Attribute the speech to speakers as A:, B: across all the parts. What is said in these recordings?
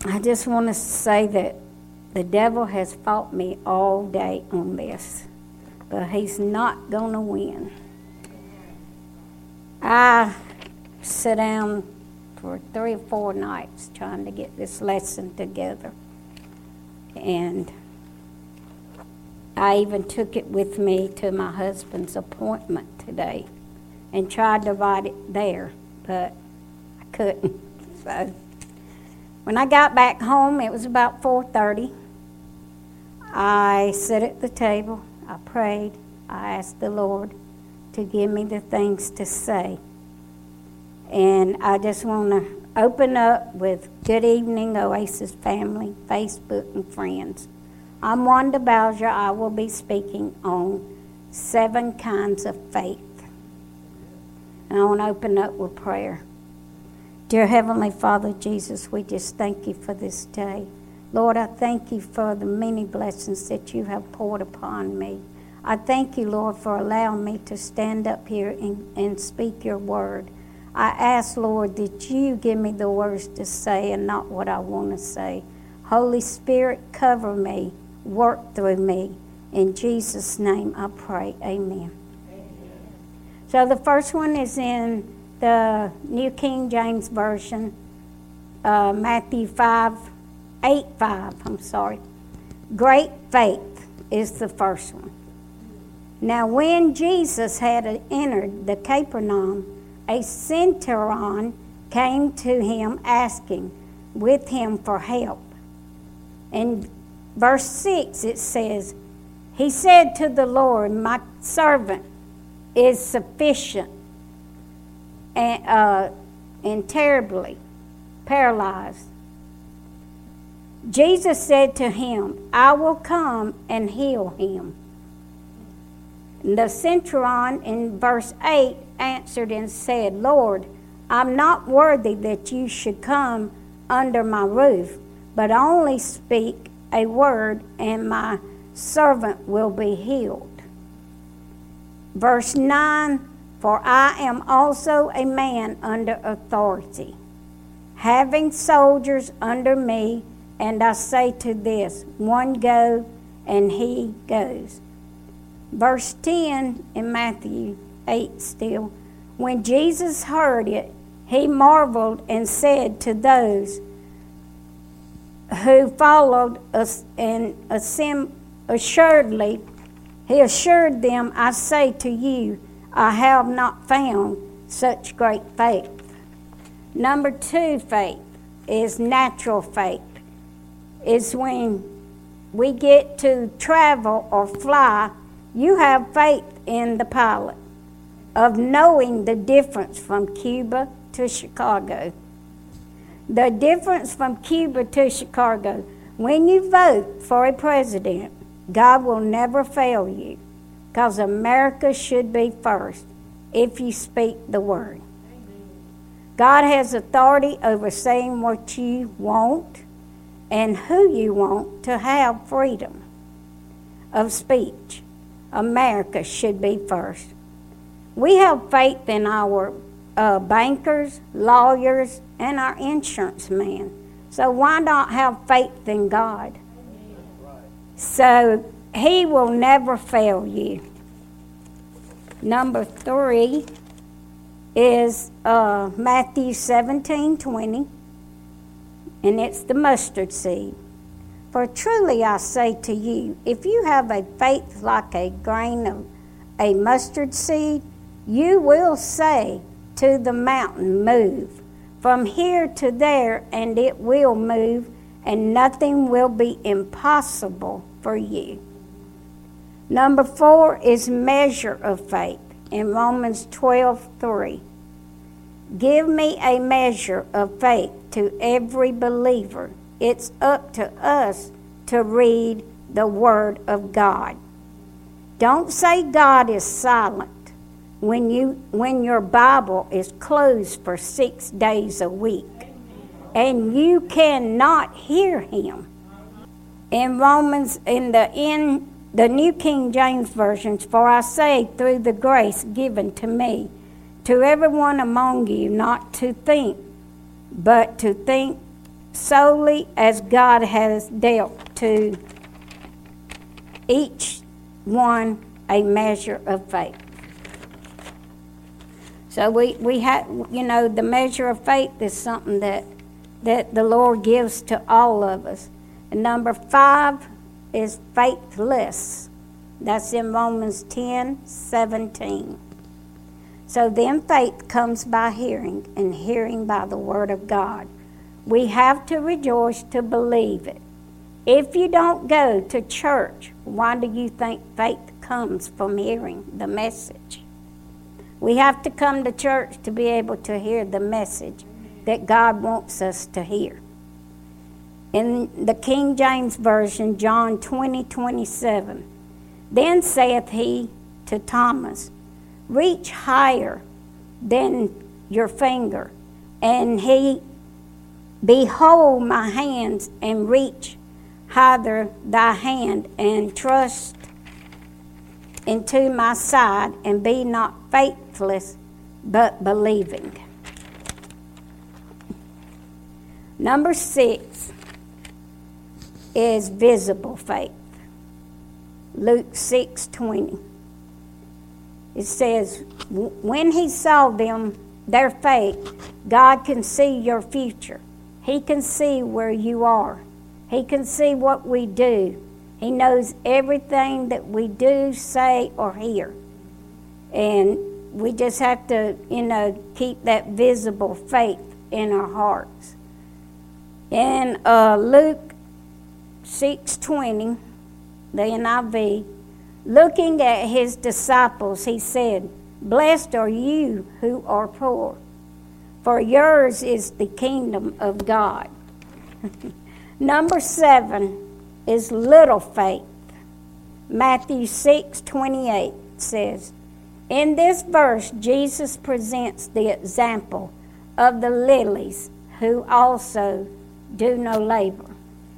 A: I just want to say that the devil has fought me all day on this, but he's not going to win. I sat down for 3 or 4 nights trying to get this lesson together, and I even took it with me to my husband's appointment today and tried to write it there, but I couldn't. So when I got back home, it was about 4:30. I sat at the table, I prayed, I asked the Lord to give me the things to say. And I just want to open up with good evening, Oasis family, Facebook, and friends. I'm Wanda Bowser. I will be speaking on 7 kinds of faith. And I want to open up with prayer. Dear Heavenly Father Jesus, we just thank you for this day. Lord, I thank you for the many blessings that you have poured upon me. I thank you, Lord, for allowing me to stand up here and speak your word. I ask, Lord, that you give me the words to say and not what I want to say. Holy Spirit, cover me, work through me. In Jesus' name I pray, amen. So the first one is in the New King James Version, Matthew 8:5. Great faith is the first one. Now when Jesus had entered the Capernaum, a centurion came to him asking with him for help. In verse 6 it says, he said to the Lord, my servant is sufficient and terribly paralyzed. Jesus said to him, I will come and heal him. The centurion in verse 8 answered and said, Lord, I'm not worthy that you should come under my roof, but only speak a word and my servant will be healed. Verse 9, for I am also a man under authority, having soldiers under me, and I say to this, one go, and he goes. Verse 10 in Matthew 8 still, when Jesus heard it, he marveled and said to those who followed us, and assuredly, he assured them, I say to you, I have not found such great faith. Number 2 faith is natural faith. It's when we get to travel or fly, you have faith in the pilot of knowing the difference from Cuba to Chicago. The difference from Cuba to Chicago, when you vote for a president, God will never fail you, because America should be first if you speak the word. God has authority over saying what you want and who you want to have freedom of speech. America should be first. We have faith in our bankers, lawyers, and our insurance man. So why not have faith in God? So he will never fail you. Number 3 is Matthew 17:20, and it's the mustard seed. For truly I say to you, if you have a faith like a grain of a mustard seed, you will say to the mountain, move from here to there, and it will move, and nothing will be impossible for you. Number 4 is measure of faith in Romans 12:3. Give me a measure of faith to every believer. It's up to us to read the Word of God. Don't say God is silent when your Bible is closed for 6 days a week and you cannot hear him. In Romans, in the New King James Version, for I say through the grace given to me, to everyone among you not to think, but to think solely as God has dealt to each one a measure of faith. So we have, the measure of faith is something that the Lord gives to all of us. And number 5 is faithless. That's in Romans 10:17. So then faith comes by hearing, and hearing by the word of God. We have to rejoice to believe it. If you don't go to church, why do you think faith comes from hearing the message? We have to come to church to be able to hear the message that God wants us to hear. In the King James Version, John 20:27, then saith he to Thomas, reach higher than your finger, and he, behold my hands, and reach hither thy hand, and trust into my side, and be not faithless, but believing. Number 6 is visible faith. Luke 6:20. It says, when he saw their faith, God can see your future. He can see where you are. He can see what we do. He knows everything that we do, say, or hear. And we just have to, keep that visible faith in our hearts. In Luke 6:20, the NIV, looking at his disciples, he said, blessed are you who are poor, for yours is the kingdom of God. Number 7 is little faith. Matthew 6:28 says, in this verse, Jesus presents the example of the lilies who also do no labor.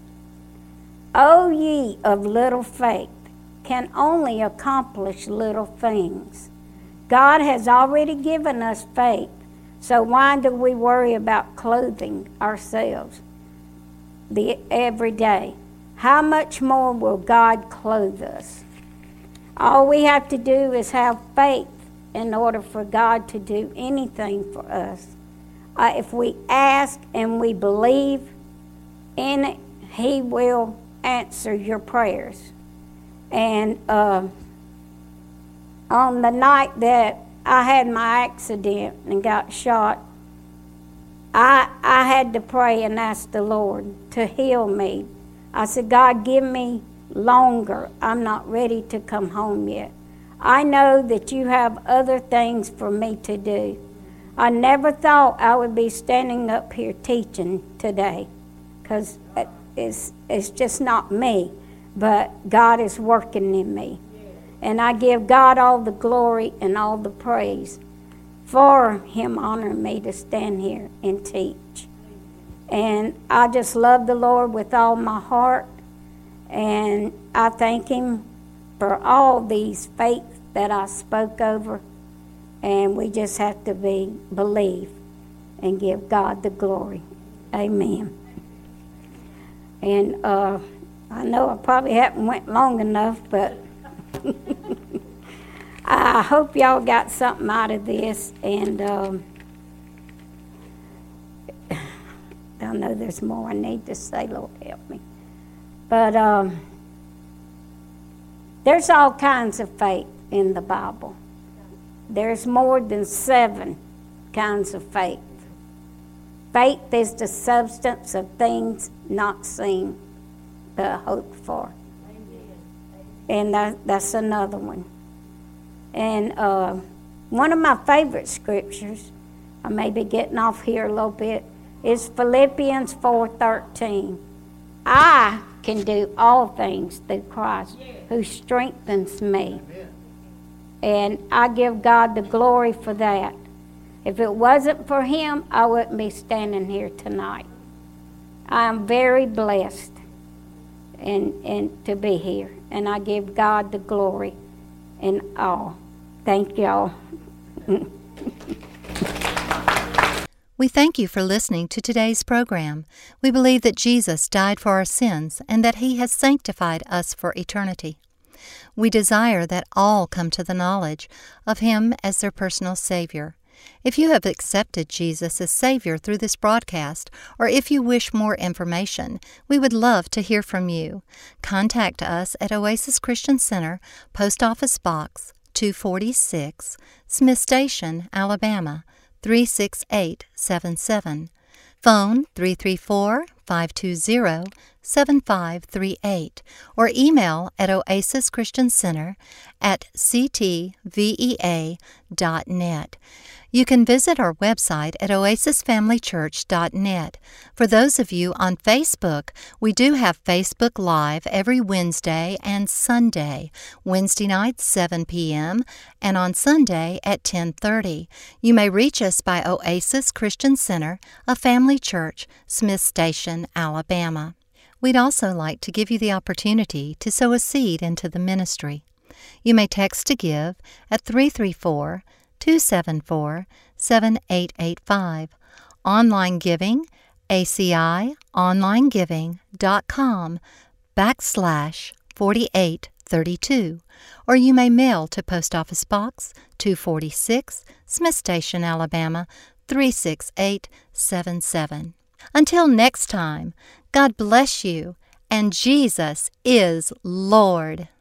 A: O ye of little faith, can only accomplish little things. God has already given us faith, so why do we worry about clothing ourselves every day? How much more will God clothe us? All we have to do is have faith in order for God to do anything for us. If we ask and we believe in it, He will answer your prayers. And on the night that I had my accident and got shot, I had to pray and ask the Lord to heal me. I said, God, give me longer. I'm not ready to come home yet. I know that you have other things for me to do. I never thought I would be standing up here teaching today, because it's just not me, but God is working in me. And I give God all the glory and all the praise for Him honoring me to stand here and teach. And I just love the Lord with all my heart, and I thank Him for all these faiths that I spoke over. And we just have to believe and give God the glory. Amen. And I know I probably haven't went long enough, but I hope y'all got something out of this. And I know there's more I need to say. Lord, help me. But there's all kinds of faith in the Bible. There's more than 7 kinds of faith. Faith is the substance of things not seen, but hoped for. And that's another one. And one of my favorite scriptures, I may be getting off here a little bit, is Philippians 4:13. I can do all things through Christ who strengthens me. And I give God the glory for that. If it wasn't for Him, I wouldn't be standing here tonight. I am very blessed and to be here. And I give God the glory and all. Thank y'all.
B: We thank you for listening to today's program. We believe that Jesus died for our sins and that He has sanctified us for eternity. We desire that all come to the knowledge of Him as their personal Savior. If you have accepted Jesus as Savior through this broadcast, or if you wish more information, we would love to hear from you. Contact us at Oasis Christian Center, Post Office Box 246, Smith Station, Alabama 36877. Phone 334-520-7538 or email at oasischristiancenter@ctvea.net. You can visit our website at oasisfamilychurch.net. For those of you on Facebook, we do have Facebook Live every Wednesday and Sunday, Wednesday nights 7 p.m. and on Sunday at 10:30. You may reach us by Oasis Christian Center, a family church, Smith Station, Alabama. We'd also like to give you the opportunity to sow a seed into the ministry. You may text to give at 334-274-7885. Online giving, acionlinegiving.com/4832. Or you may mail to Post Office Box 246, Smith Station, Alabama 36877. Until next time, God bless you, and Jesus is Lord.